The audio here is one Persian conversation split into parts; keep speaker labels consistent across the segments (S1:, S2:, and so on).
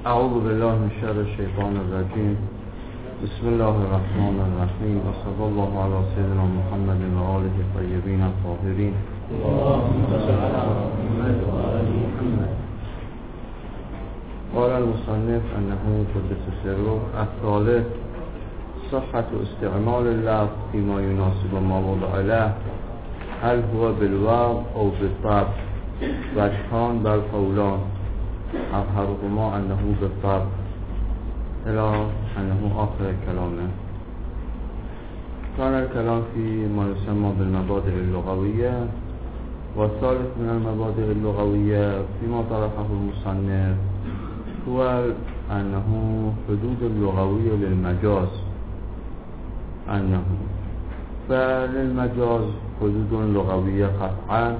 S1: اعوذ بالله من شر الشیطان الرجیم. بسم الله الرحمن الرحیم و صلی الله علی سیدنا محمد و آله الطیبین الطاهرین. قال المصنف انه قدس سره الثالث صحة استعمال اللفظ فيما يناسب ما وضع له، هل هو بالواو او بالطبع؟ وجهان بل قولان، أظهرهما أنه بالطبع إلى أنه آخر كلامه. كان الكلام في ما يسمى بالمبادئ اللغوية، والثالث من المبادئ اللغوية فيما طرحه المصنف هو أنه حدود اللغوية للمجاز، أنه فللمجاز حدود لغوية قطعا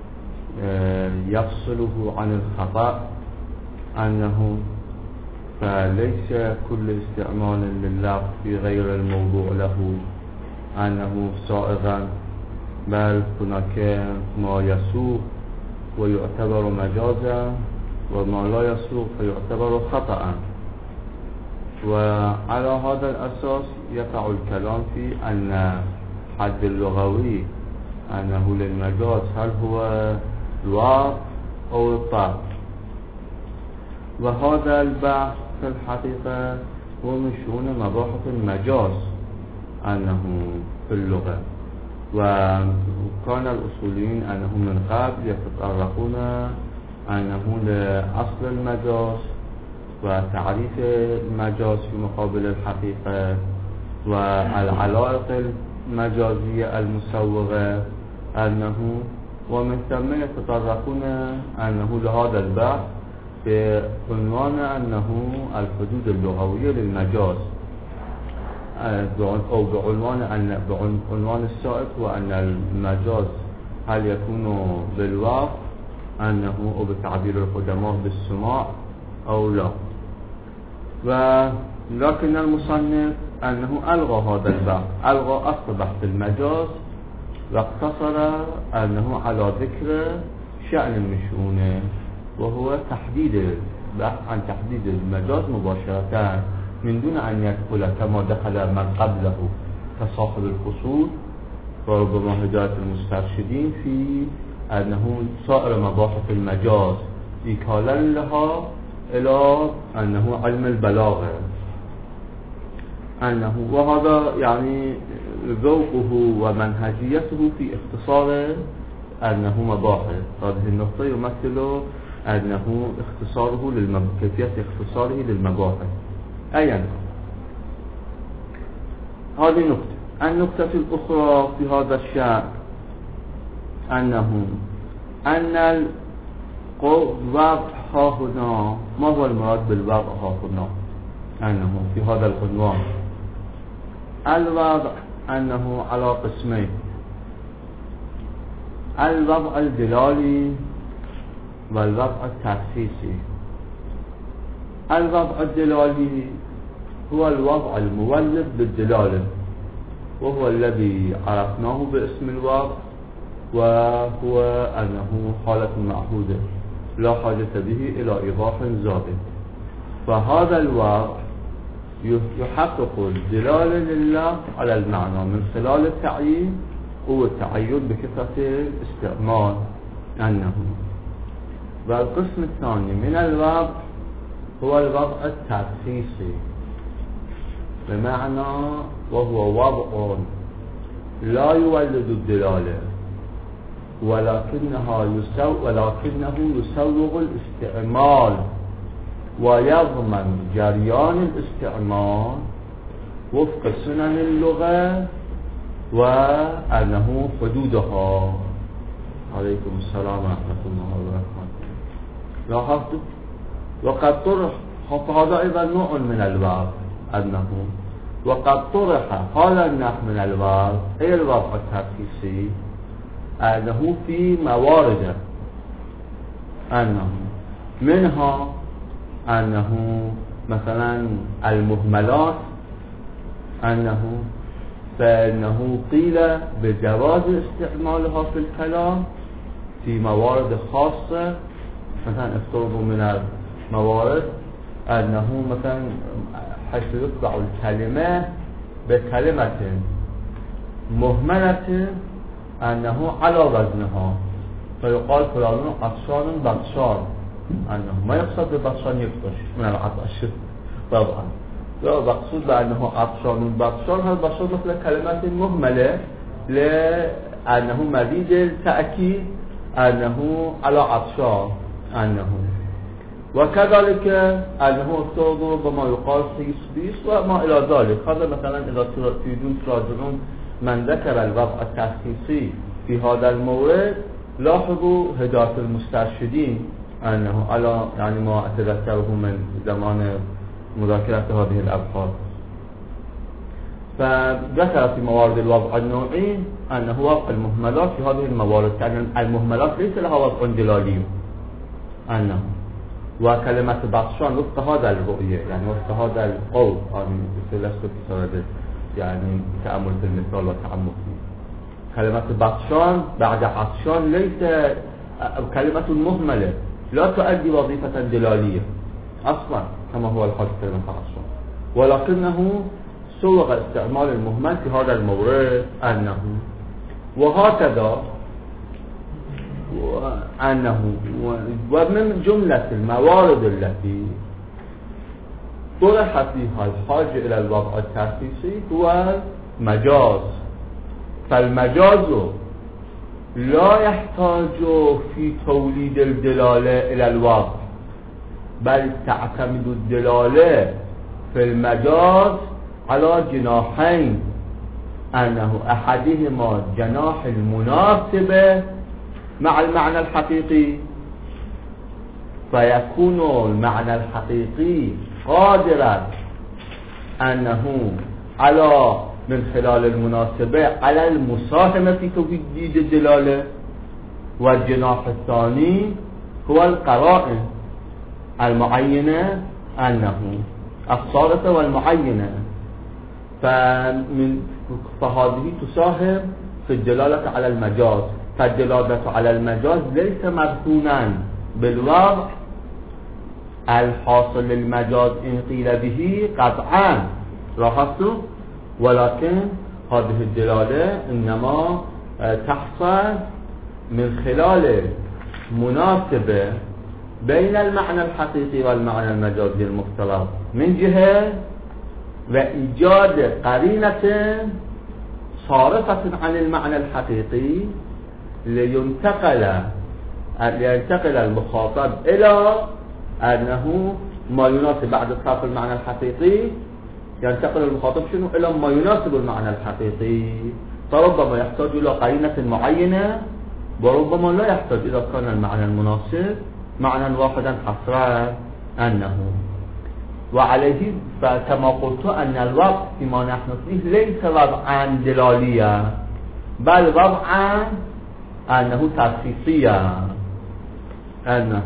S1: يفصله عن الخطأ، أنه فليس كل استعمال لللفظ في غير الموضوع له أنه سائغا، بل هناك ما يسوق ويعتبر مجازا وما لا يسوق فيعتبر خطأ. وعلى هذا الأساس يقع الكلام في أن حد اللغوي أنه للمجاز هل هو الواو أو الطبع. وهذا البحث في الحقيقة هو من شؤون مباحث المجاز أنه في اللغة، وكان الأصوليين أنه من قبل يتطرقون أنه لأصل المجاز وتعريف المجاز في مقابل الحقيقة والعلائق المجازية المسوغة أنه، ومن ثم يتطرقون أنه لهذا البحث بعنوان أنه الحدود اللغوية للمجاز، أو بعنوان السائق هو أن المجاز هل يكون بالواو أنه أو بتعبير القدماء بالسماع أو لا. ولكن المصنف أنه ألغى هذا البحث، ألغى أصل بحث المجاز واقتصر أنه على ذكر شأن من شؤونه، وهو تحديد البحث عن تحديد المجاز مباشرة من دون أن يدخل كما دخل من قبله كصاحب الفصول وربما هداية المسترشدين في أنه صائر مباحث المجاز إيكالا لها إلى أنه علم البلاغة، أنه وهذا يعني ذوقه ومنهجيته في اختصار أنه مباحث. هذه النقطة يمثل أنه اختصاره كيفية اختصاره للمباحث. أيضا هذه نقطة. النقطة الأخرى في هذا الشأن أنه أن الوضع ها هنا، ما هو المراد بالوضع ها هنا؟ أنه في هذا العنوان الوضع أنه على قسمين: الوضع الدلالي والوضع التخصيصي. الوضع الدلالي هو الوضع المولد بالدلالة، وهو الذي عرفناه باسم الوضع، وهو أنه حالة معهودة لا حاجة به إلى إيضاح زائد. فهذا الوضع يحقق الدلالة لله على المعنى من خلال التعيين والتعين بكثرة الاستعمال أنه. والقسم الثاني من الوضع هو الوضع التخصيصي، بمعنى وهو وضع لا يولد الدلالة ولكنه يسوغ الاستعمال ويضمن جريان الاستعمال وفق سنن اللغة وأنه حدودها. عليكم السلام ورحمة الله وبركاته. لاحظت؟ وقد طرح هذا أيضا نوع من الوضع، أنه وقد طرح هذا النوع من الوضع أي الوضع التخصيصي أنه في موارد، أنه منها أنه مثلا المهملات، فإنه قيل بجواز استعمالها في الكلام في موارد خاصة. مثلا افترضوا من الموارد أنه مثلا حيث يطبع الكلمة بكلمة مهملة أنه على وزنها، فيقال فلان عطشان بطشان، أنه ما يقصد ببطشان يبطش من العطش طبعا، لا مقصود بأنه عطشان بطشان. هذا بطشان مثل كلمات مهملة لأنه مزيد التأكيد أنه على عطشان أنه، وكذلك أنه افترضوا بما يقال خيس بيس وما إلى ذلك. هذا مثلا إذا تريدون تراجعون من ذكر الوضع التخصيصي في هذا المورد، لاحظوا هداية المسترشدين أنه على يعني ما أتذكره من زمان مذاكرة هذه الأبحاث، فذكر في موارد الوضع النوعي أنه وضع المهملات في هذه الموارد، كأن المهملات ليس لها وضع دلالي أنه، وكلمة بطشان وفق هذا الرؤية يعني وفق هذا القول، يعني لست في صدد يعني تأمل في المثال وتعمق فيه. كلمة بطشان بعد عطشان ليس كلمة مهملة لا تؤدي وظيفة دلالية أصلا كما هو الحال في كلمة عطشان، ولكنه سوغ استعمال المهمل في هذا المورد أنه، وهكذا أنه. ومن جملة الموارد التي طرحت فيها الحاجة إلى الوضع التخصيصي هو مجاز، فالمجاز لا يحتاج في توليد الدلالة إلى الوضع، بل تعتمد الدلالة في المجاز على جناحين، أنه أحدهما جناح المناسبة مع المعنى الحقيقي، فيكون المعنى الحقيقي قادرا أنه على من خلال المناسبة على المساهمة في توجيه الدلالة، والجناح الثاني هو القرائن المعينة أنه الصارفة والمعينة، فهذه تساهم في الدلالة على المجاز. فالدلالة على المجاز ليس مرهونا بالوضع الحاصل للمجاز إن قيل به قطعا لاحظتوا، ولكن هذه الدلالة إنما تحصل من خلال مناسبة بين المعنى الحقيقي والمعنى المجازي المفترض من جهة، وإيجاد قرينة صارفة عن المعنى الحقيقي لينتقل المخاطب إلى أنه ما يناسب بعد صرف المعنى الحقيقي، ينتقل المخاطب شنو إلى ما يناسب المعنى الحقيقي، فربما يحتاج إلى قرينة معينة وربما لا يحتاج إذا كان المعنى المناسب معنى واحدا حصرا أنه. وعليه فكما قلت أن الوضع فيما نحن فيه ليس وضعا دلاليا، بل وضعا أنه تخصيصيا أنه.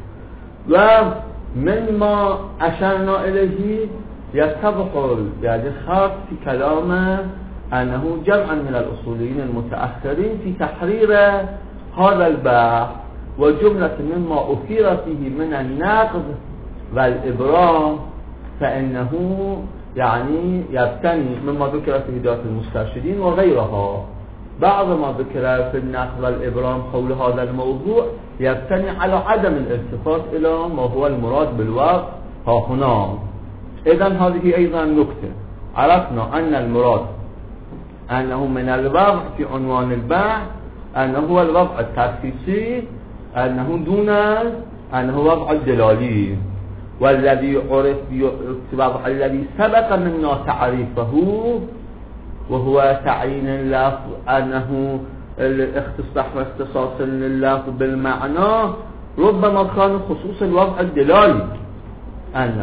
S1: ومن ما أشرنا إليه يتضح يعني خاص في كلامه أنه جمعا من الأصوليين المتأخرين في تحرير هذا البحث، وجملة مما أثير فيه من النقد والإبرام فإنه يعني يبتني مما ذكر في هداية المسترشدين وغيرها، بعض ما ذكر في النقد والإبرام حول هذا الموضوع يبتني على عدم الالتفات إلى ما هو المراد بالوضع ها هنا. إذن هذه أيضا نكتة، عرفنا أن المراد أنه من الوضع في عنوان البحث أنه هو الوضع التخصيصي، أنه دون أنه وضع الدلالي، والذي عرف الوضع الذي سبق منا تعريفه وهو تعيين اللفظ أنه اختصاص اللفظ بالمعنى ربما كان خصوص الوضع الدلالي أنه،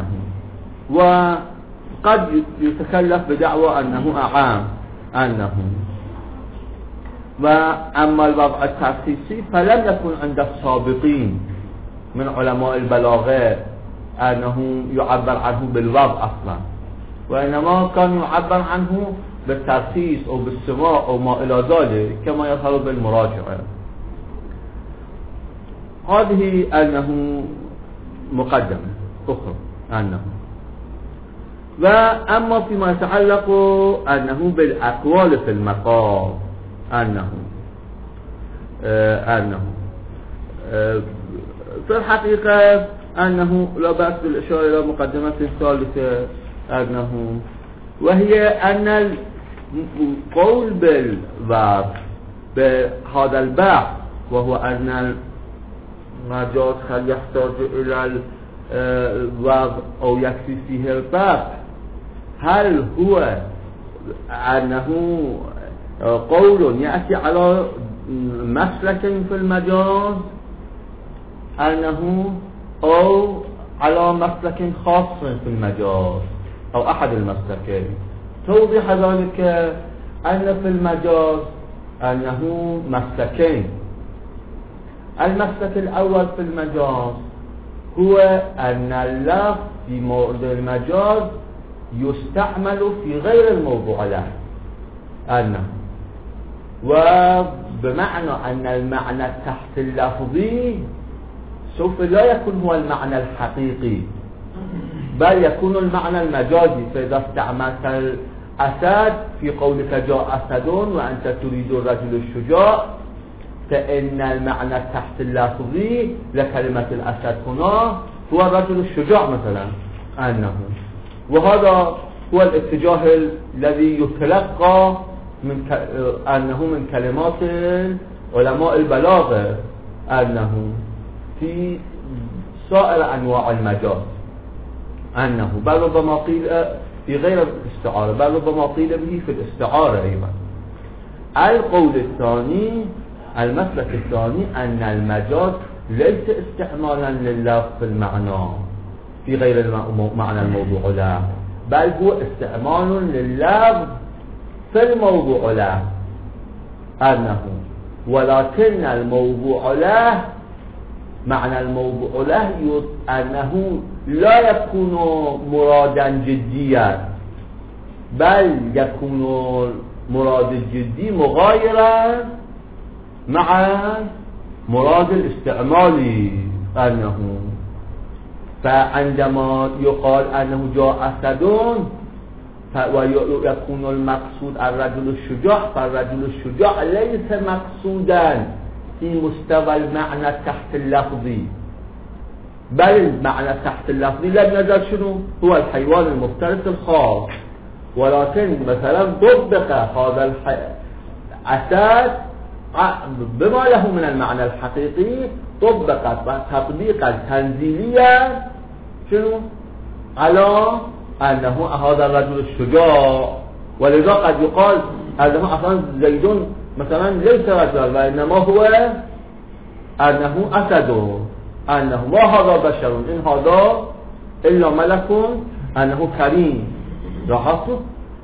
S1: وقد يتكلف بدعوى أنه أعام أنه. وأما الوضع التخصيصي فلم يكن عند السابقين من علماء البلاغة أنه يعبر عنه بالوضع أصلا، وإنما كان يعبر عنه بالتخصيص أو بالسماع أو ما إلى ذلك كما يظهر بالمراجعة. هذه أنه مقدمة أخرى. أنه وأما فيما يتعلق أنه بالأقوال في المقام أنه في الحقيقة أنه لا بأس بالإشارة إلى مقدمة ثالثة أنه وهي أن القول بالوضع بهذا البحث وهو أن المجاز هل يحتاج إلى الوضع أو يكفي فيه البحث، هل هو أنه قول يأتي على مسلك في المجاز أنه أو على مسلك خاص في المجاز أو أحد المسلكين. توضيح ذلك أن في المجاز أنه مسلكين. المسلك الأول في المجاز هو أن اللفظ في مورد المجاز يستعمل في غير الموضوع له أنه، وبمعنى أن المعنى تحت اللفظي سوف لا يكون هو المعنى الحقيقي بل يكون المعنى المجازي. فإذا استعملت الأسد في قولك جاء أسد وأنت تريد الرجل الشجاع فإن المعنى تحت اللفظي لكلمة الأسد هنا هو الرجل الشجاع مثلا أنه، وهذا هو الاتجاه الذي يتلقى أنه من كلمات علماء البلاغة أنه في سائر أنواع المجاز أنه بل ربما قيل في غير الاستعارة بل ربما قيل به في الاستعارة أيضا. القول الثاني المسلك الثاني أن المجاز ليس استعمالا لللفظ في المعنى في غير المعنى الموضوع له بل هو استعمال لللفظ في الموضوع له أنه، ولكن الموضوع له معنى الموضوع له أنه لا يكون مرادا جديا بل يكون مراد الجدي مغايرا مع مراد الاستعمال أنه. فعندما يقال أنه جاء أسد ويكون المقصود الرجل الشجاع فالرجل الشجاع ليس مقصودا في مستوى المعنى تحت اللفظي بل المعنى تحت اللفظي لم يزل شنو هو الحيوان المفترس الخاص، ولكن مثلا طبق هذا الأسد بما له من المعنى الحقيقي طبقت تطبيقا تنزيليا شنو على أنه هذا الرجل الشجاع. ولذا قد يقال أنه أصلا زيد مثلا ليس رجلا وإنما هو أنه أسد أنه ما هذا بشر إن هذا إلا ملك أنه كريم لاحظتوا.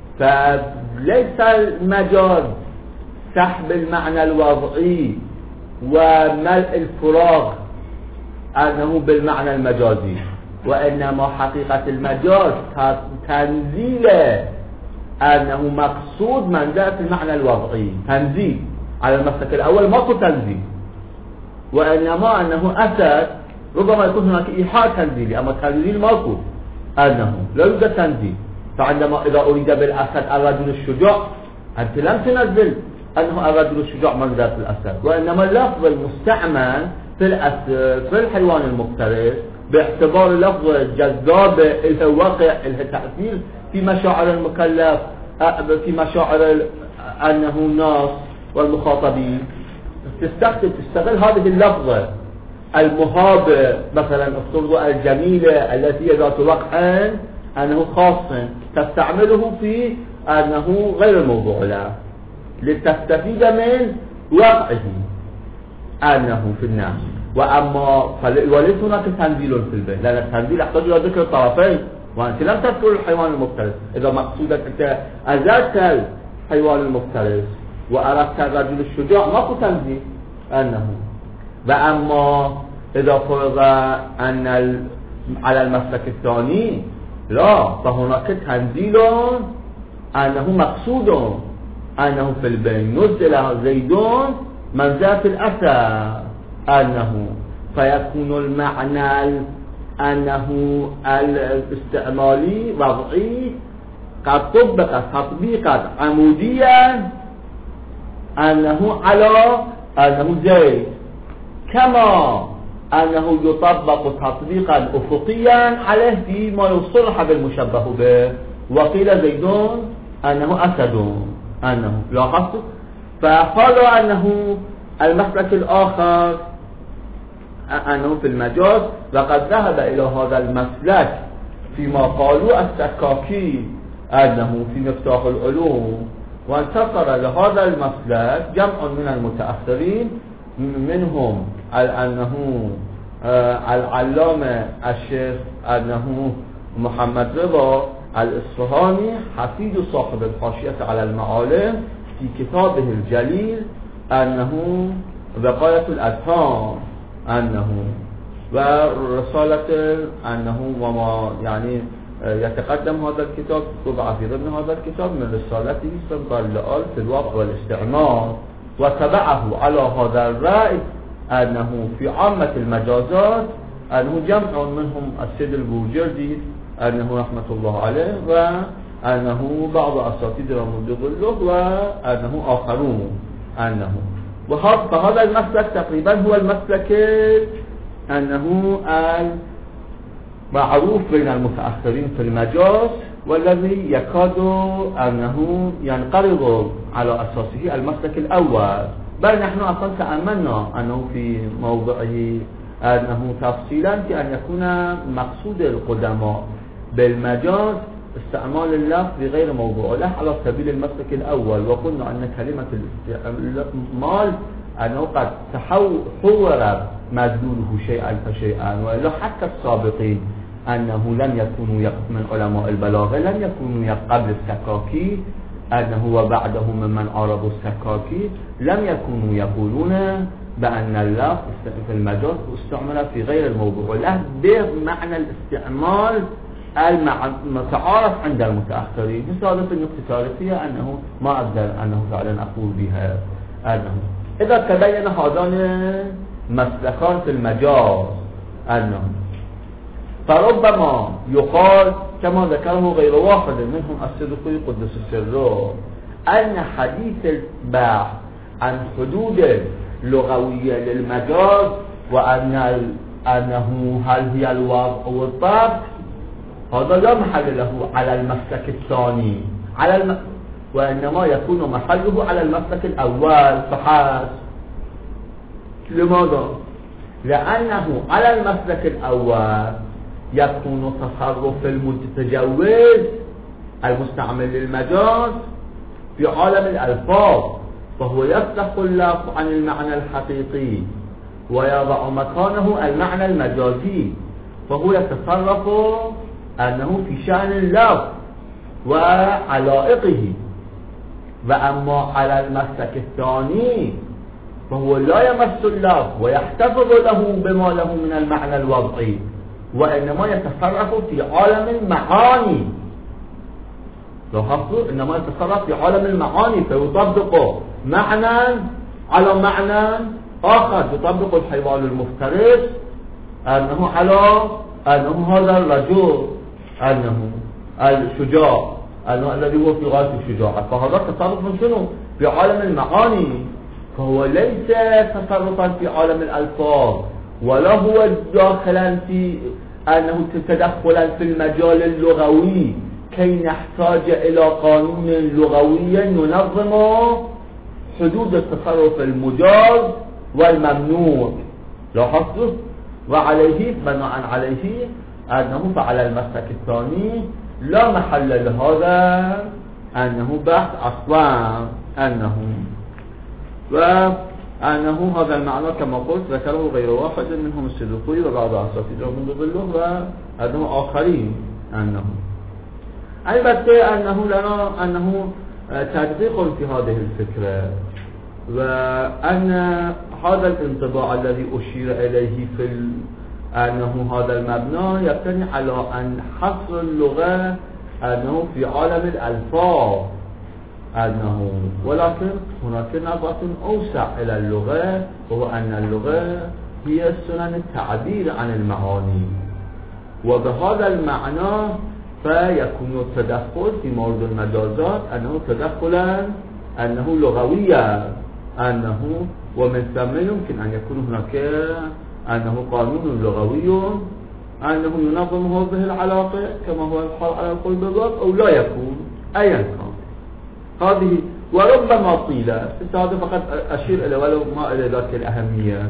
S1: فليس المجاز سحب المعنى الوضعي وملء الفراغ أنه بالمعنى المجازي، وإنما حقيقة المجاز تنزيل أنه مقصود من جاء في المعنى الوضعي تنزيل على المسلك الأول ماكو تنزيل، وإنما أنه أسد ربما يكون هناك إيحاء تنزيلي أما تنزيل ماكو أنه لا يوجد تنزيل. فعندما إذا أريد بالأسد الرجل الشجاع أنت لم تنزل أنه الرجل الشجاع من ذات الأسد، وإنما اللفظ المستعمل في الحيوان المفترس باعتبار لفظ جذاب له وقع له تأثير في مشاعر المكلف في مشاعر أنه الناس والمخاطبين تستغل هذه اللفظة المهابة مثلا الصورة الجميلة التي ذات وقع أنه خاص تستعمله في أنه غير الموضوع له لتستفيد من وقعه أنه في الناس. وأما وليس هناك تنزيل في البيت لأن التنزيل يحتاج إلى ذكر الطرفين وأنت لم تذكر الحيوان المفترس. إذا مقصودك أنت أزلت الحيوان المفترس وأردت الرجل الشجاع ماكو تنزيل أنه. وأما إذا فرض أن على المسلك الثاني لا فهناك تنزيل أنه مقصود أنه في البين نزل زيد من ذات الأثر أنه، فيكون المعنى أنه الاستعمالي وضعي قد طبق تطبيقا عموديا أنه على أنه زيد، كما أنه يطبق تطبيقا أفقيا عليه فيما يصلح بالمشبه به. وقيل زيد أنه أسد، أنه لاحظت. فقالوا أنه المسلك الآخر أنه في المجاز، وقد ذهب إلى هذا المسلك فيما قالوا السكاكي أنه في مفتاح العلوم، وانتصر لهذا المسلك جمع من المتأخرين، منهم أنه العلامة الشيخ أنه محمد رضا الإصفهاني حفيد صاحب الحاشية على المعالم في كتابه الجليل أنه بقاية الأذهان أنه، ورسالة أنه وما يعني يتقدم هذا الكتاب طبع في ضمن هذا الكتاب من رسالته صدق اللآل في الوضع والاستعمار، وتبعه على هذا الرأي أنه في عامة المجازات أنه جمع منهم السيد البوجردي أنه رحمة الله عليه، وأنه بعض أساتذة رمضي ظله، وأنه آخرون أنه. فهذا المسلك تقريبا هو المسلك أنه المعروف بين المتأخرين في المجاز، والذي يكاد أنه ينقرض على أساسه المسلك الأول. بل نحن أصلا تأملنا أنه في موضعه أنه تفصيلا في أن يكون مقصود القدماء بالمجاز استعمال اللفظ بغير موضوع له على سبيل المسلك الأول. وقلنا أن كلمة الاستعمال أنه قد تحور مدلوله شيئا فشيئا، وإلا حتى السابقين أنه لم يكونوا من علماء البلاغة لم يكونوا قبل السكاكي أنه وبعدهم ممن عارضوا السكاكي لم يكونوا يقولون بأن اللفظ في المجاز استعمل في غير الموضوع له بمعنى الاستعمال المتعارف عند المتأخرين. مثال في النقطة التاريخية أنه ما أقدر أنه فعلا أقول بها أنه إذا تبين هذان مسلكان في المجاز أنه فربما يقال كما ذكره غير واحد منهم الصدوقي قدس سره أن حديث البحث عن حدود لغوية للمجاز وأنه هل هي الوضع والضبط هذا لا محل له على المسلك الثاني وإنما يكون محله على المسلك الأول فحسب. لماذا؟ لأنه على المسلك الأول يكون تصرف المتجوز المستعمل للمجاز في عالم الألفاظ، فهو يفتح اللفظ عن المعنى الحقيقي ويضع مكانه المعنى المجازي، فهو يتصرف أنه في شأن اللفظ وعلائقه. وأما على المسلك الثاني فهو لا يمس اللفظ ويحتفظ له بما له من المعنى الوضعي، وإنما يتصرف في عالم المعاني. لاحظتوا إنما يتصرف في عالم المعاني فيطبق معنى على معنى آخر. يطبق الحيوان المفترس أنه على أنه هذا الرجل أنه الشجاع أنه الذي هو في غاية الشجاعة، فهذا تصرف من شنو؟ في عالم المعاني، فهو ليس تصرفا في عالم الألفاظ ولا هو داخلا في أنه تدخلا في المجال اللغوي كي نحتاج إلى قانون لغوي ينظم حدود التصرف المجاز والممنوع. لاحظتوا؟ وعليه بناء عليه أنه فعلى المسلك الثاني لا محل لهذا أنه بحث أصلا أنه وأنه هذا المعنى كما قلت ذكره غير واحد منهم الصدوقي وبعض أساتذة من ظله وأنه آخرين أنه البته أنه لنا أنه تدقيق في هذه الفكرة، وأن هذا الانطباع الذي أشير إليه في أنه هذا المبنى يبتني على أن حصر اللغة أنه في عالم الألفاظ أنه، ولكن هناك نظرة أوسع إلى اللغة، وهو أن اللغة هي سنن التعبير عن المعاني. وبهذا المعنى فيكون التدخل في مورد المجازات أنه تدخلا أنه لغويا، أنه ومن ثم يمكن أن يكون هناك أنه قانون لغوي أنه ينظم هذه العلاقة كما هو الحال على القول بالضبط، أو لا يكون أيا كان. هذه وربما قيل هذا فقط أشير إلى ولو ما إلى ذاك الأهمية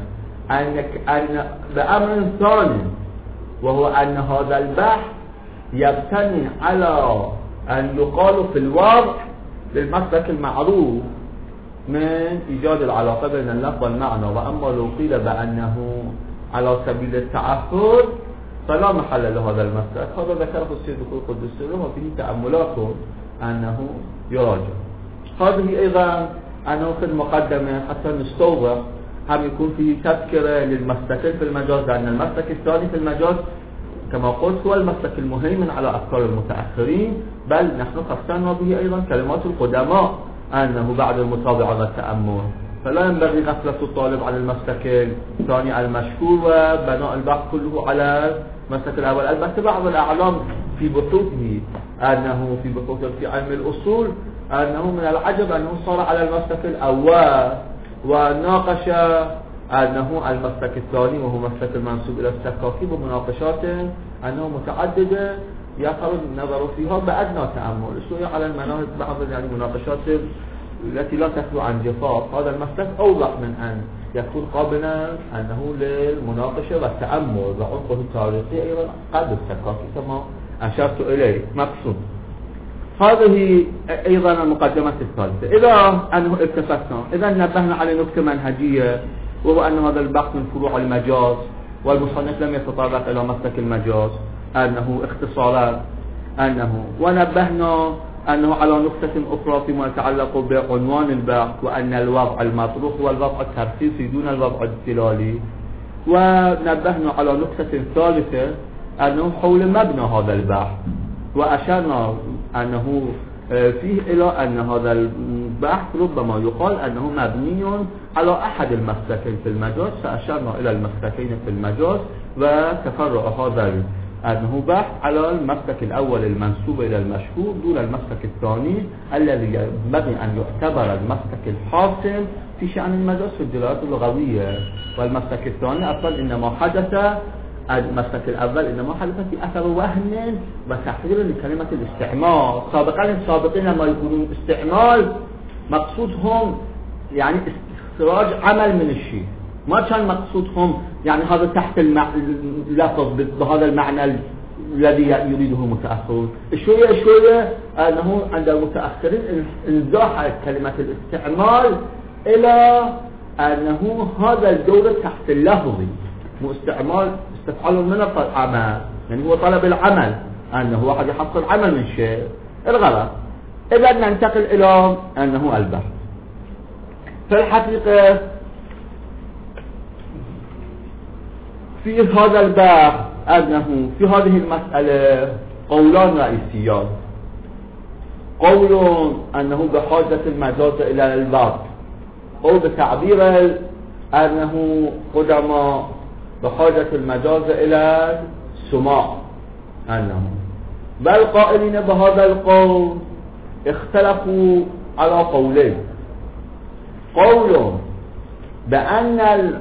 S1: أن بأمر ثاني، وهو أن هذا البحث يبتني على أن يقال في الوضع للمسلك المعروف من إيجاد العلاقة بين اللفظ والمعنى. وأما لو قيل بأنه على سبيل التعهد فلا محل لهذا المسلك. هذا ذكره السيد القدس له وفيه تأملات أنه يراجع. هذه أيضا أنه في المقدمة حتى نستوضح هم يكون فيه تذكرة للمسلكين في المجاز، لأن المسلك الثاني في المجاز كما قلت هو المسلك المهيمن على أفكار المتأخرين، بل نحن خصصنا به أيضا كلمات القدماء أنه بعد المتابعة والتأمل. فلا ينبغي غفلة الطالب عن المسلك الثاني المشهور وبناء البحث كله على المسلك الأول. البته بعض الأعلام في بحوثه أنه في بحوثه في علم الأصول أنه من العجب أنه صار على المسلك الأول وناقش أنه المسلك الثاني وهو مسلك المنسوب إلى السكاكي بمناقشات أنه متعددة يخرج النظر فيها بأدنى تأمل شوية على المناهج بعض يعني مناقشات التي لا تخلو عن جفاف. هذا المسلك أوضح من أن يكون قابلا أنه للمناقشة والتأمل وعمقه التاريخي أيضا قبل السكاكي كما أشرت إليه مقصود. هذه أيضا المقدمة الثالثة. إذا أنه التفتنا إذا نبهنا على نكتة منهجية، وهو أن هذا البحث من فروع المجاز والمصنف لم يتطرق إلى مسلك المجاز أنه اختصارات ونبهنا أنه على نقطة أخرى فيما يتعلق بعنوان البحث، وأن الوضع المطروح هو الوضع الترخيصي دون الوضع الدلالي. ونبهنا على نقطة ثالثة أنه حول مبنى هذا البحث، وأشرنا أنه فيه إلى أن هذا البحث ربما يقال أنه مبني على أحد المسلكين في المجاز، فأشرنا إلى المسلكين في المجاز وتفرع هذا أنه بحث على المسلك الأول المنسوب إلى المشهور دون المسلك الثاني الذي ينبغي أن يعتبر المسلك الحاصل في شأن المجاز في الدلالات اللغوية. والمسلك الثاني أصلا إنما حدث المسلك الأول إنما حدث في أثر وهم وتحرير لكلمة الاستعمال. السابقين لما يقولون استعمال مقصودهم يعني استخراج عمل من الشيء، ما كان مقصودهم يعني هذا تحت اللفظ بهذا المعنى الذي يريده المتأخرون. شوية أنه عند المتأخرين انزاح كلمة الاستعمال إلى أنه هذا الدور تحت اللفظي، مو استفعال من العمل، يعني هو طلب العمل، أنه واحد يحصل عمل من شيء الغرض. إذا ننتقل إلى أنه البحث. في الحقيقة في هذا البحث أنه في هذه المسألة قولان رئيسيان. قول أنه بحاجة المجاز إلى البحث، أو بتعبير أنه قدما بحاجة المجاز إلى السماع أنه، بل قائلين بهذا القول اختلفوا على قولين. قول بأن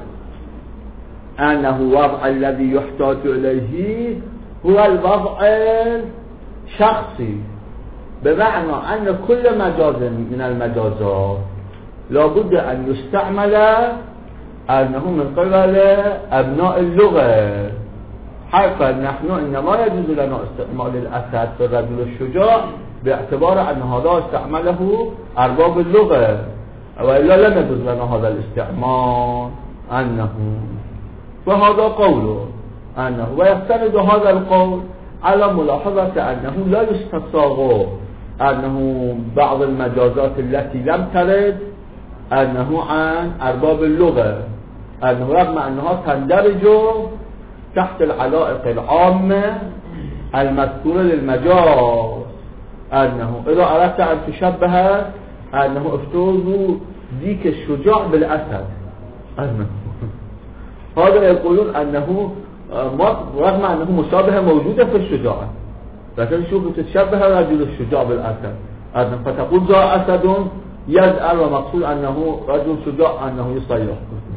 S1: أنه وضع الذي يحتاج إليه هو الوضع الشخصي، بمعنى أن كل مجاز من المجازات لابد أن يستعمل أنه من قبل أبناء اللغة، حيث نحن إنما يجوز لنا استعمال الأسد في الرجل الشجاع باعتبار أن هذا استعمله أرباب اللغة، وإلا لم يجوز لنا هذا الاستعمال أنه. فهذا قوله أنه، ويستند هذا القول على ملاحظة أنه لا يستساغ أنه بعض المجازات التي لم ترد أنه عن أرباب اللغة، أنه رغم أنها تندرج تحت العلائق العامة المذكورة للمجاز، أنه إذا أردت أن تشبه أنه افترضوا ديك الشجاع بالأسد، هذا يقولون أنه ما رغم أنه مشابه موجودة في الشجاعة، لكن شوف تتشبه رجل الشجاع بالأسد، فتقول جاء أسد يزأر، ومقصود أنه رجل شجاع أنه يصيح.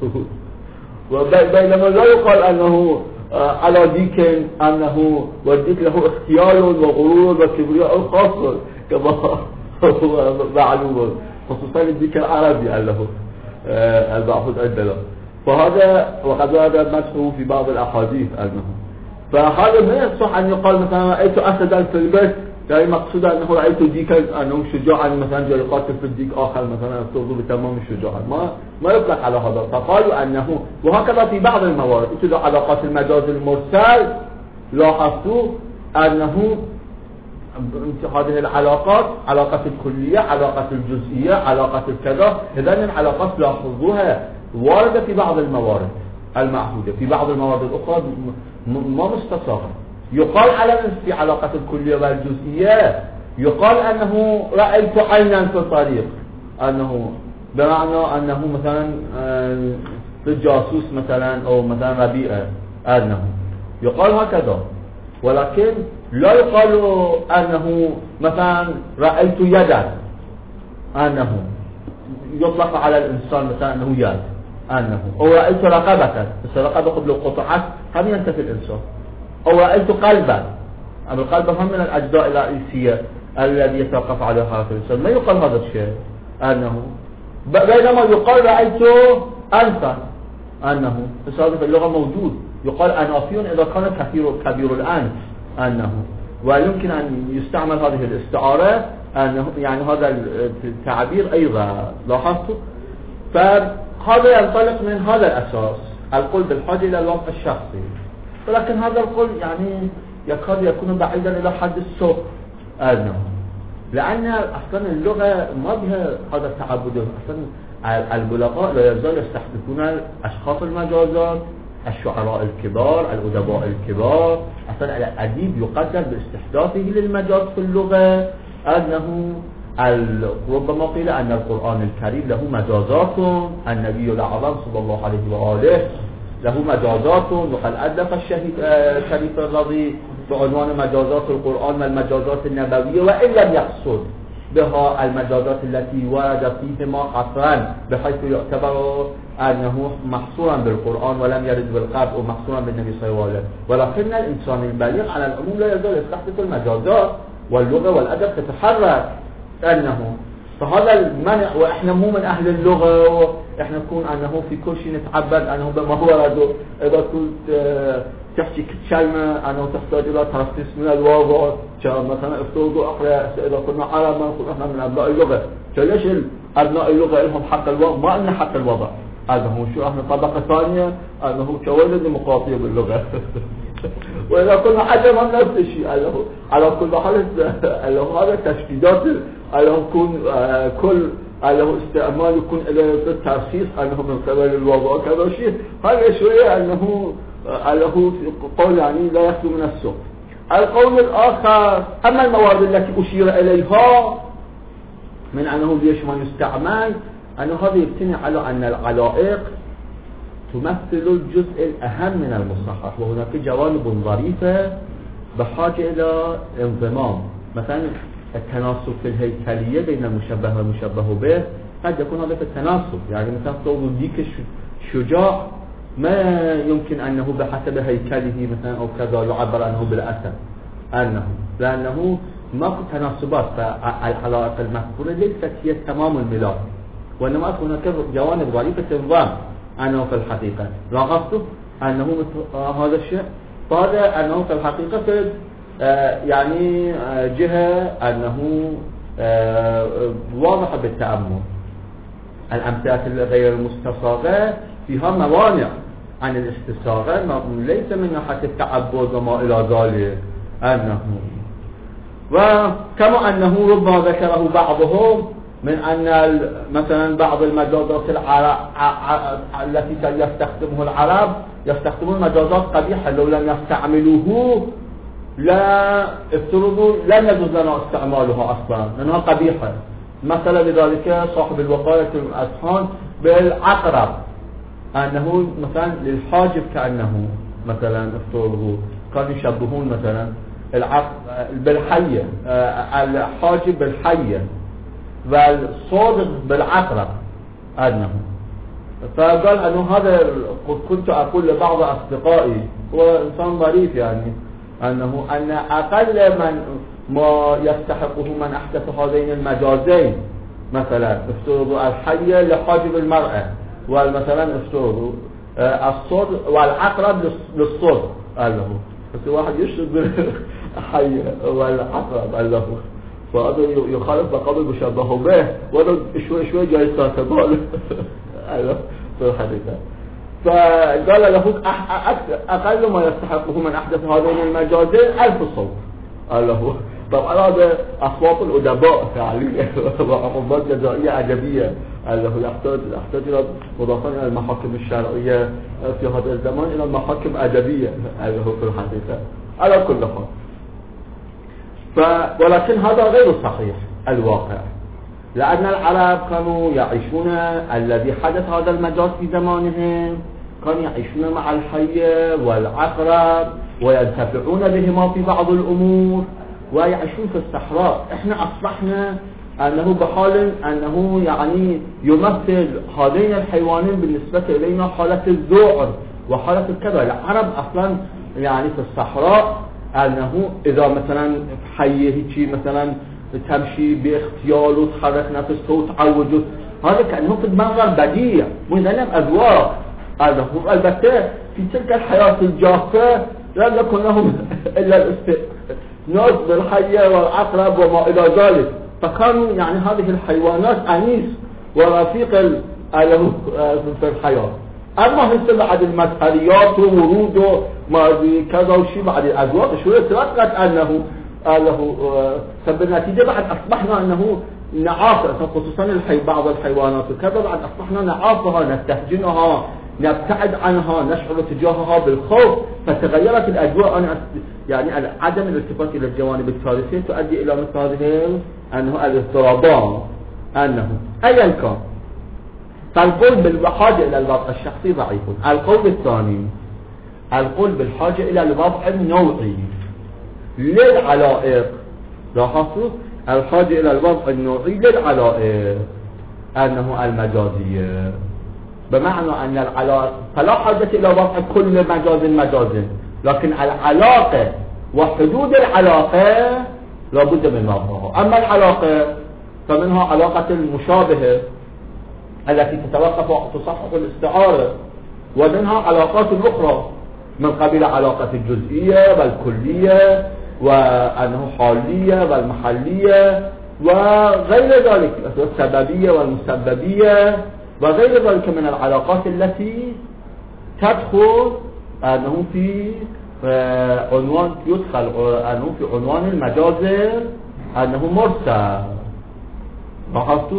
S1: وبينما لا يقال أنه على ديك أنه والديك له اختيال وغرور وكبرياء خاص كما هو معلوم، خصوصا الديك العربي له المأخوذ عندنا. فهذا وقد ورد مدحه في بعض الأحاديث أنه، فهذا ما يصح أن يقال مثلا رأيت أسدا في البيت، يعني مقصود أنه رأيت ديكا أنه شجاعا مثلا جاء يقاتل في الديك آخر مثلا يصدر بتمام الشجاعة، ما يطلق على هذا. فقالوا أنه، وهكذا في بعض الموارد إذا علاقات المجاز المرسل لاحظتوا أنه هذه العلاقات علاقة الكلية، علاقة الجزئية، علاقة الكذا، إذن العلاقات لاحظوها واردة في بعض الموارد المعهودة، في بعض الموارد الأخرى ما مستصاغة. يقال على في علاقة الكلية والجزئية، يقال أنه رأيت عينا في الطريق، أنه بمعنى أنه مثلا في الجاسوس مثلا أو مثلا ربيعة، أنه يقال هكذا. ولكن لا يقال أنه مثلا رأيت يدا، أنه يطلق على الإنسان مثلا أنه يد، أنه أو رأيت رقبة، بس الرقبة قبل القطعات هم ينتفي الإنسان. أو رأيت قلبا، أما القلب هم من الأجزاء الرئيسية الذي يتوقف عليها الإنسان، ما يقال هذا الشيء أنه، بينما يقال رأيت أنفا، أنه في اللغة موجود، يقال أنافي إذا كان كبير الأنف، أنه، ويمكن أن يستعمل هذه الاستعارة أنه، يعني هذا التعبير أيضا لاحظته. فهذا ينطلق من هذا الأساس، القول بالحاجة إلى الواقع الشخصي، ولكن هذا القول يعني يكاد يكون بعيدا إلى حد السوء، أنه لأن أصلا اللغة ما بها هذا التعبد. أصلا البلغاء لا يزال يستحدثون أشخاص المجازات، الشعراء الكبار، الأدباء الكبار. أصلا الأديب يقدر باستحداثه للمجاز في اللغة، أنه ربما قيل أن القرآن الكريم له مجازات، النبي الأعظم صلى الله عليه وآله له مجازات، وقد ألف الشريف الرضي بعنوان مجازات القرآن والمجازات النبوية، وإن لم يقصد بها المجازات التي ورد فيهما قطعا بحيث يعتبر أنه محصورا بالقرآن ولم يرد بالقرآن ومحصورا بالنبي صلى الله عليه وسلم. ولكن الإنسان البليغ على العموم لا يزال يستحدث المجازات، واللغة والأدب تتحرك، أنه فهذا المنع. وإحنا مو من أهل اللغة، وإحنا نكون أنه في كل شيء نتعبد أنه بما هو رده. إذا كنت تحكي كلمة أنه تحتاج إلى ترخيص من الواقع، مثلا افترضوا أقرأ إذا كنا عرب ما نقول إحنا من أبناء اللغة، ليش أبناء اللغة لهم حق الوضع؟ ما إن حق الوضع أنه شو إحنا طبقة ثانية أنه كوالد ديمقراطية باللغة. وإذا كنا عجبا نفس الشيء، على كل حال هذا التشديدات يكون كل استعمال يكون إلى الترخيص أنه من قبل الوضع كذا شيء، هذا شوية أنه قول يعني لا يخلو من السوء. القول الآخر، أما المواد التي أشير إليها من أنه ليش ما يستعمل، أنه هذا يبتني على أن العلائق تمثل الجزء الأهم من المصحح، وهناك جوانب ظريفة بحاجة إلى انضمام. مثلا التناسب في الهيكلية بين المشبه والمشبه به قد يكون هذا في التناسب، يعني مثلا صوت ديك الشجاع ما يمكن أنه بحسب هيكله مثلا أو كذا يعبر عنه بالأسد، لأنه ماكو تناسبات. فالعلائق المذكورة ليست هي تمام الملاك، وإنما هناك جوانب ظريفة تنظام أنه في الحقيقة لاحظت أنه هذا الشيء. فهذا أنه في الحقيقة يعني جهة أنه واضحة بالتأمل. الأمثلة غير المستصاغة فيها موانع عن الاستساغة، ليس من ناحية التعبد وما إلى ذلك. وكما أنه ربما ذكره بعضهم من أن مثلا بعض المجازات التي يستخدمها العرب يستخدمون مجازات قبيحة، لو لم يستعملوه لا افترضوا لن يجوز لنا استعمالها أصلا لأنها قبيحة. مثلا لذلك صاحب الوقاية الأذهان بالعقرب، أنه مثلا للحاجب كأنه مثلا افترضوا كانوا يشبهون مثلا بالحية، الحاجب بالحية والصادق بالعقرب أنه، فقال أنه هذا كنت أقول لبعض أصدقائي، هو إنسان ظريف يعني، أنه أن أقل من ما يستحقه من أحدث هذين المجازين، مثلا افترضوا الحية لحاجب المرأة، ومثلا افترضوا الصدق والعقرب للصدق، قال له بس واحد يشرب بالحية والعقرب، قال له فهذا يخالف بقابل مشبه به، وهذا شوي جاي استعتبال في الحقيقة. فقال له أقل ما يستحقه من أحدث هذين المجازين 1000 صوت، قال له طبعا هذا أصوات الأدباء فعليا وعقوبات جزائية أدبية، قال له يحتاج إلى مضافا إلى المحاكم الشرعية في هذا الزمان إلى المحاكم أدبية، قال له في الحقيقة على كل حال. ولكن هذا غير صحيح الواقع، لأن العرب كانوا يعيشون، الذي حدث هذا المجاز في زمانهم كانوا يعيشون مع الحية والعقرب وينتفعون بهما في بعض الأمور ويعيشون في الصحراء. احنا أصبحنا أنه بحال أنه يعني يمثل هذين الحيوانين بالنسبة إلينا حالة الذعر وحالة الكذا. العرب أصلا يعني في الصحراء أنه إذا مثلا حيه شيء مثلا تمشي باختيال وتحرك نفسه وتعوج، هذا كأنه في المنظر بديع وينلم أذواق. البته في تلك الحياة الجافة لم يكن لهم إلا الاستئناس بالحية والعقرب وما إلى ذلك، فكانوا يعني هذه الحيوانات أنيس ورفيق له في الحياة. أما مثل بعد المسهريات وورود وما كذا وشي بعد الأذواق شوية تلقت أنه فبالنتيجة بعد أصبحنا أنه نعاف، خصوصا بعض الحيوانات وكذا بعد أصبحنا نعافها نستهجنها نبتعد عنها نشعر تجاهها بالخوف، فتغيرت الأجواء. يعني عدم الالتفات إلى الجوانب التاريخية تؤدي إلى مثل هذه أنه الاضطرابات أنه أيا كان. فالقول بالحاجة إلى الوضع الشخصي ضعيف. القول الثاني القول بالحاجة إلى الوضع النوعي للعلائق. لاحظوا الحاجة إلى الوضع النوعي للعلائق أنه المجازية، بمعنى أن العلاقة فلا حاجة إلى وضع كل مجاز، لكن العلاقة وحدود العلاقة لابد من وضعها. أما العلاقة فمنها علاقة المشابهة التي تتوقف وتصحح الاستعارة، ومنها علاقات أخرى من قبيل علاقة الجزئية والكلية وأنه حالية والمحلية وغير ذلك، السببية والمسببية وغير ذلك من العلاقات التي تدخل أنه في عنوان يدخل أنه في عنوان المجاز أنه مرسل. لاحظتوا؟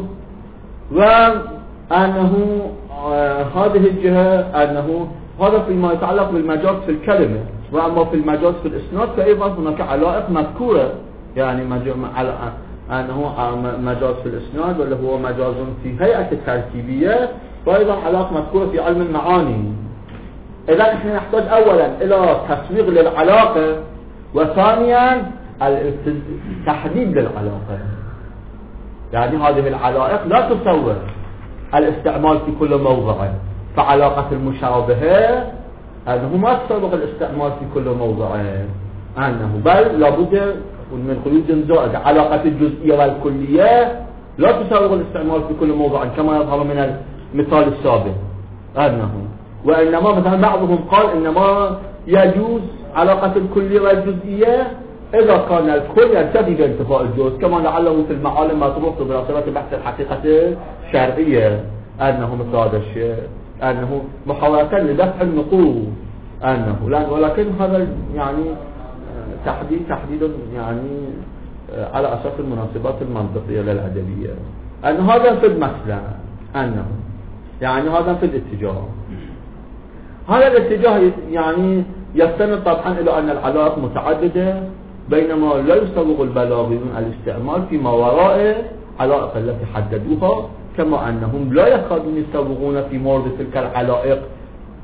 S1: وأنه هذه الجهة أنه هذا فيما يتعلق بالمجاز في الكلمة، وأما في المجاز في الإسناد فأيضا هناك علائق مذكورة، يعني أنه مجاز في الإسناد واللي هو مجاز في هيئة التركيبية، وأيضا علاقة مذكورة في علم المعاني. إذا نحن نحتاج أولا إلى تسويغ للعلاقة، وثانيا تحديد للعلاقة. يعني هذه العلائق لا تصور الاستعمال في كل موضع، فعلاقة المشابهة أنه ما تصور الاستعمال في كل موضع أنه، بل لابد من قيود زائدة. علاقة الجزئية والكلية لا تساوغ الاستعمال في كل موضع كما يظهر من المثال السابق أنه، وإنما مثلا بعضهم قال إنما يجوز علاقة الكلية والجزئية إذا كان الكل ينتفي بانتفاء الجزء، كما لعله في المعالم مطروح بمناسبة بحث الحقيقة الشرعية أنه مثل هذا الشيء، أنه محاولة لدفع النقوص أنه، ولكن هذا يعني تحديد يعني على أساس المناسبات المنطقية للأدبية، أن هذا في المسلم أنه يعني هذا في الاتجاه. هذا الاتجاه يعني يستند طبعا إلى أن العلاقات متعددة، بينما لا يسوغ البلاغيون الاستعمال فيما وراء علائق التي حددوها، كما أنهم لا يكادون يسوغون في مورد تلك العلائق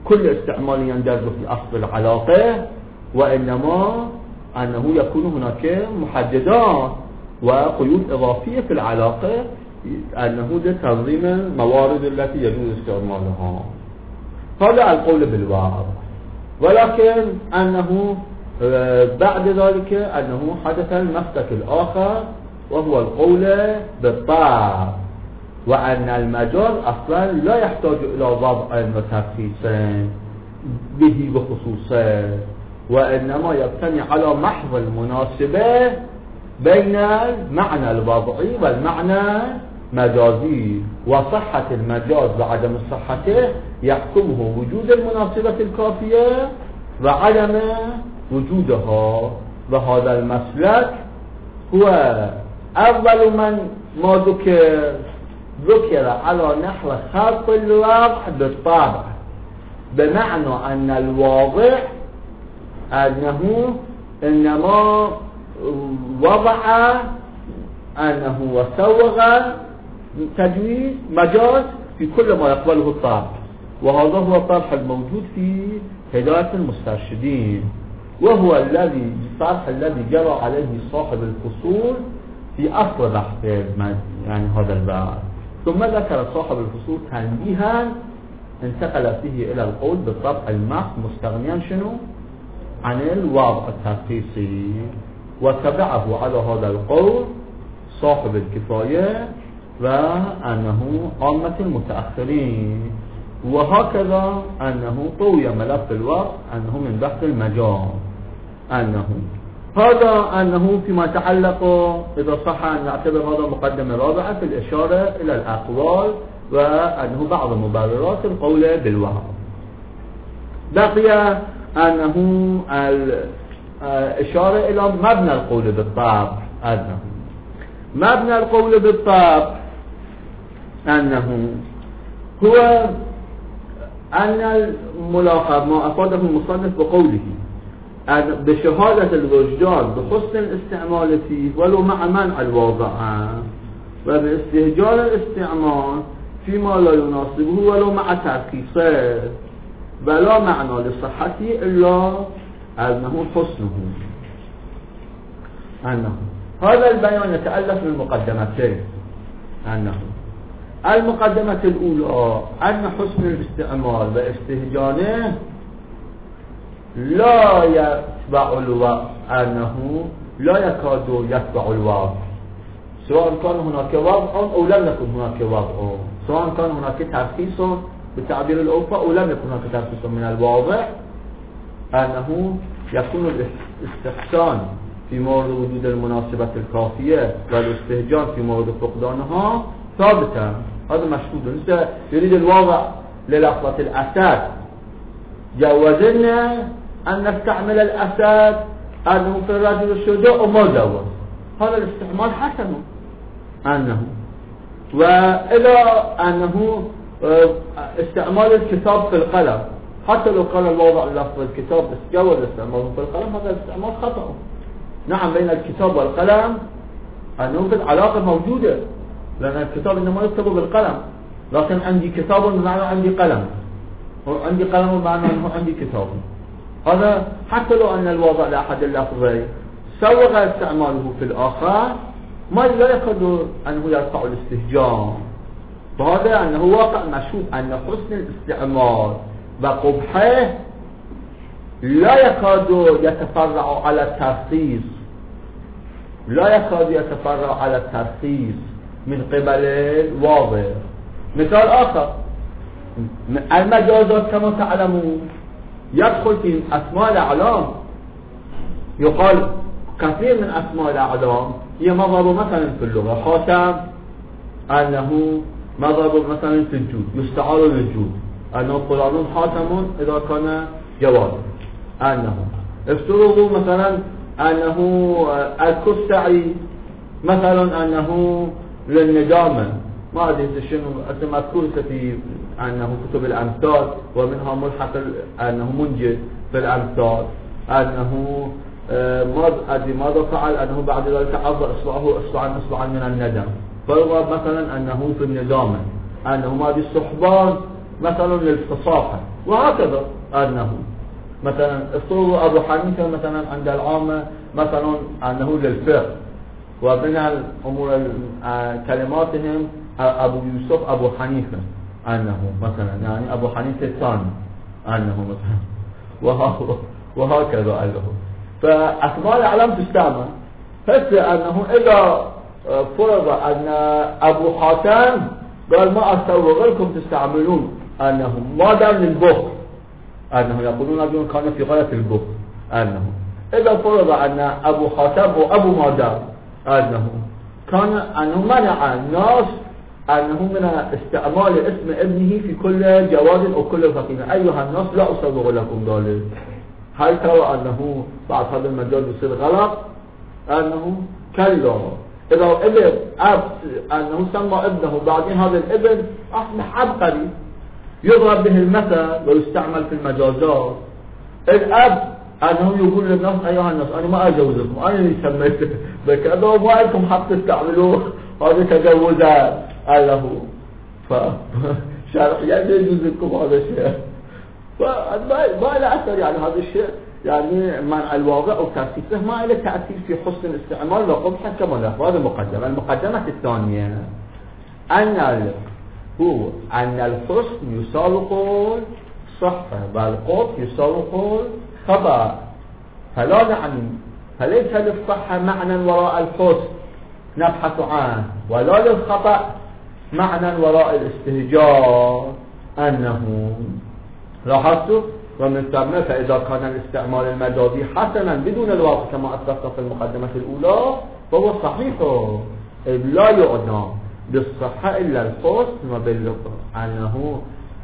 S1: كل استعمال يندرج في أصل العلاقة، وإنما أنه يكون هناك محددات وقيود إضافية في العلاقة أنه لتنظيم الموارد التي يجوز استعمالها. هذا القول بالوعظ. ولكن أنه بعد ذلك أنه حدث المسلك الآخر وهو القول بالطبع، وأن المجاز أصلا لا يحتاج إلى وضع وتخصيص به بخصوصه، وإنما يبتني على محض المناسبة بين المعنى الوضعي والمعنى المجازي، وصحة المجاز وعدم صحته يحكمه وجود المناسبة الكافية وعدم وجودها. وهذا المسلك هو أول من ما ذكر على نحو خلق الوضع بالطبع، بمعنى أن الواضع أنه إنما وضع أنه وسوغ تجويز مجاز في كل ما يقبله الطبع، وهذا هو الطرح الموجود في هداية المسترشدين، وهو الطرح الذي جرى عليه صاحب الفصول في أصل بحث يعني هذا الباب. ثم ذكر صاحب الفصول تنبيها انتقل فيه إلى القول بالطبع المحض مستغنيا شنو عن الوضع التخصيصي، وتبعه على هذا القول صاحب الكفاية وأنه عامة المتأخرين. وهكذا أنه طوي ملف الوضع أنه من بحث المجاز، أنه هذا أنه فيما يتعلق إذا صح أن نعتبر هذا مقدمة رابعة في الإشارة إلى الأقوال وأنه بعض مبررات القول بالوضع. بقي أنه الإشارة إلى مبنى القول بالطبع، أنه مبنى القول بالطبع أنه هو أن الملاحظ ما أفاده المصنف بقوله بشهادة الوجدان بحسن الاستعمال فيه ولو مع منع الواضع، وباستهجان الاستعمال فيما لا يناسبه ولو مع ترخيصه، ولا معنى لصحته إلا أنه حسنه. أنه هذا البيان يتألف من مقدمتين، أنه المقدمة الأولى أن حسن الاستعمال واستهجانه لا يتبع الوضع، أنه لا يكاد يتبع الوضع، سواء كان هناك وضع أو لم يكن هناك وضع، سواء كان هناك ترخيص بالتعبير الأوفى أو لم يكن هناك ترخيص من الواضع، أنه يكون الاستحسان في مورد وجود المناسبة الكافية والاستهجان في مورد فقدانها ثابتا. هذا مشهود. انت يريد الواضع للحظة الأسد، جوزنا أن نستعمل الأسد أنه في الرجل الشجاع وما جوز، هذا الاستعمال حسن. أنه وإلى أنه استعمال الكتاب في القلم، حتى لو كان الواضع لفظ الكتاب بس جوز استعماله في القلم، هذا الاستعمال خطأ. نعم بين الكتاب والقلم أنه في العلاقة موجودة، لأن الكتاب إنما يكتب بالقلم، لكن عندي كتاب بمعنى عندي قلم، وعندي قلم بمعنى أنه عندي كتاب. هذا حتى لو أن الواضع لأحد اللفظين سوغ استعماله في الآخر ما لا يكاد أنه يرفع الاستهجان. فهذا أنه واقع مشهود أن حسن الاستعمال وقبحه لا يكاد يتفرع على الترخيص، لا يكاد يتفرع على الترخيص من قبل الواضع. مثال آخر، المجازات كما تعلمون يدخل في أسماء الأعلام، يقال كثير من أسماء الأعلام هي مضرب مثلا في اللغة، خاتم أنه مضرب مثلا في الجود، يستعار للجود، أنه فلان حاتم إذا كان جواد، أنه افترضوا مثلا أنه الكستعي مثلا أنه للندامة، ما أدري شنو مذكور في أنه كتب الأمثال ومنها ملحق أنه منجد في الأمثال، أنه ما أدري ماذا فعل، أنه بعد ذلك عض إصبعا من الندم، فالغاب مثلا أنه في الندامة، أنه ما أدري الصحبان مثلا للفصاحة، وهكذا أنه مثلا أصول أبو حنيفة مثلا عند العامة مثلا أنه للفقه، ومن الأمور كلماتهم أبو يوسف أبو حنيفة أنه مثلا يعني أبو حنيفة الثاني أنه مثلا وهكذا أنه. فأسماء الأعلام تستعمل، بس أنه إذا فرض أن أبو حاتم قال ما أستوى لكم تستعملون أنه ما دام للبخل، أنه يقولون رجل كان في غاية البخل، أنه إذا فرض أن أبو حاتم وأبو مادام أنه كان أنه منع الناس أنه من استعمال اسم ابنه في كل جواد أو كل فقير، أيها الناس لا أسوغ لكم ذلك. هل ترى أنه بعد هذا المجال يصير غلط؟ أنه كلا، إذا ابن أب أنه سمى ابنه بعدين هذا الابن أصبح عبقري يضرب به المثل ويستعمل في المجازات. الأب أنه يقول للناس أيها الناس أنا ما أجوزكم، أنا اللي سميت بكذا وما لكم حق تستعملوه، هذا تجوزات له فشرعيا يجوز لكم هذا الشيء. فما له أثر يعني هذا الشيء، يعني منع الواقع أو تأسيسه ما له تأثير في حسن الاستعمال وقبحه كما له. هذا مقدمة. المقدمة الثانية أن الحسن يسابق الصحة والقبح يسابق الخطأ، فليس للصحة معنى وراء الحسن نبحث عنه، ولا للخطأ معنى وراء الاستهجار. أنه لاحظتوا ومن ثم فإذا كان الاستعمال المجازي حسنا بدون الواقع كما أسلفنا في المقدمة الأولى فهو صحيح، لا يعنى بالصحة إلا الحسن، وأنه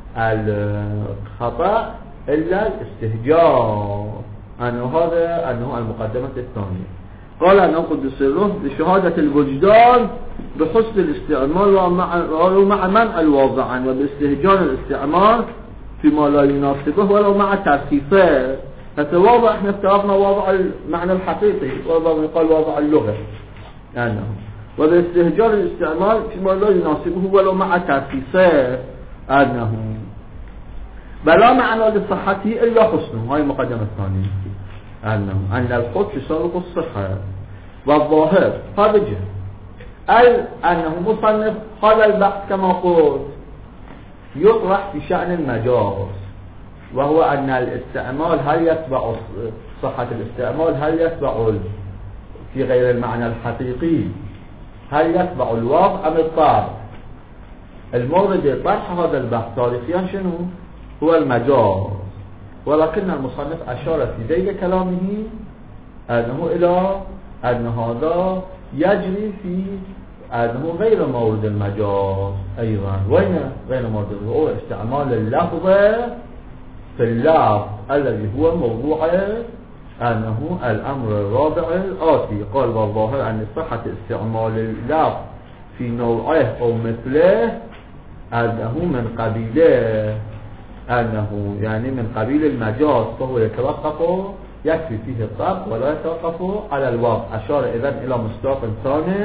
S1: الخطأ إلا الاستهجار. أنه المقدمة الثانية. قال أنه قدس الروح بشهادة الوجدان بحسن الاستعمال ومع منع الواضع عنه، وباستهجان الاستعمال فيما لا يناسبه ولو مع ترسيفه. فتواضع احنا افترضنا واضع المعنى الحقيقي، وضع يقال واضع اللغة يعني، وباستهجان الاستعمال فيما لا يناسبه ولو مع ترسيفه أنه بلا معنى لصحته إلا حسنه. هاي المقدمة الثانية، أن الحسن يسابق الصحة والظاهر. هذا جهة أي أنه مصنف هذا البحث كما قلت يطرح في شأن المجاز، وهو أن الاستعمال هل يتبع صحة الاستعمال هل يتبع في غير المعنى الحقيقي، هل يتبع الواقع أم الطبع. المورد طرح هذا البحث تاريخيا شنو؟ هو المجاز، ولكن المصنف أشار في ذيل كلامه أنه إلى أن هذا يجري في أنه غير مورد المجاز أيضا. وين غير مورد؟ هو استعمال اللفظ في اللفظ الذي هو موضوع أنه الأمر الرابع الآتي. قال والظاهر أن صحة استعمال اللفظ في نوعه أو مثله أنه من قبيله، أنه يعني من قبيل المجاز، فهو يكفي فيه الطبع ولا يتوقف على الواقع. أشار إذن إلى مصداق ثاني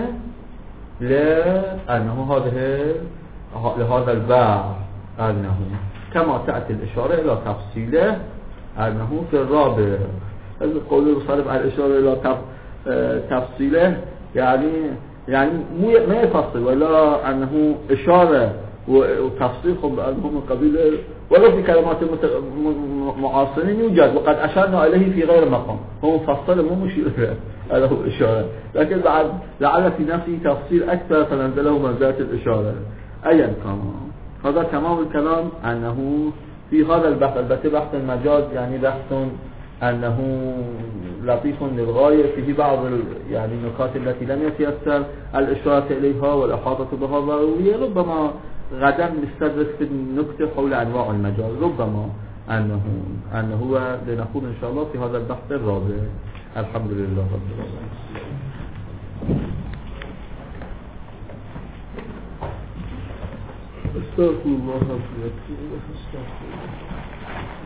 S1: لأنه لهذا الباب، أنه كما تأتي الإشارة إلى تفصيله أنه في الرابع. القول المصنف على الإشارة إلى تفصيله يعني ما يفصل، ولا أنه إشارة وتفصيلهم بأنه من قبيل، ولو في كلمات معاصرين يوجد وقد أشرنا إليه في غير مقام، هو مفصل مو مشير له إشارة، لكن بعد لعل في نفسه تفصيل أكثر فننزله منزلة الإشارة. أيا كان هذا تمام الكلام أنه في هذا البحث. البحث بحث المجاز يعني بحث أنه لطيف للغاية، فيه بعض يعني النقاط التي لم يتيسر الإشارة إليها والإحاطة بها ضرورية. ربما غدا نستدرك في النكتة حول أنواع المجاز، ربما أنه هو لنخوض إن شاء الله في هذا البحث الرابع. الحمد لله رب العالمين. استغفر الله.